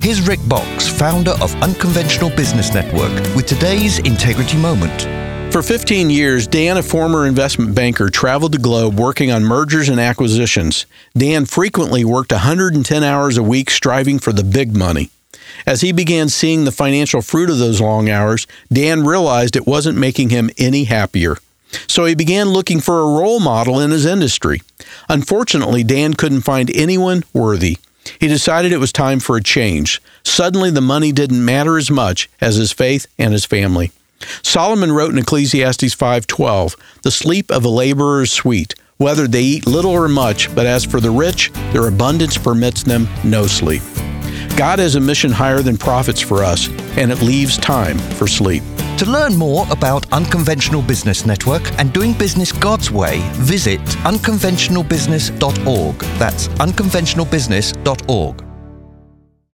Here's Rick Box, founder of Unconventional Business Network, with today's Integrity Moment. For 15 years, Dan, a former investment banker, traveled the globe working on mergers and acquisitions. Dan frequently worked 110 hours a week striving for the big money. As he began seeing the financial fruit of those long hours, Dan realized it wasn't making him any happier. So he began looking for a role model in his industry. Unfortunately, Dan couldn't find anyone worthy. He decided it was time for a change. Suddenly, the money didn't matter as much as his faith and his family. Solomon wrote in Ecclesiastes 5:12, "The sleep of a laborer is sweet, whether they eat little or much, but as for the rich, their abundance permits them no sleep." God has a mission higher than profits for us, and it leaves time for sleep. To learn more about Unconventional Business Network and doing business God's way, visit unconventionalbusiness.org. That's unconventionalbusiness.org.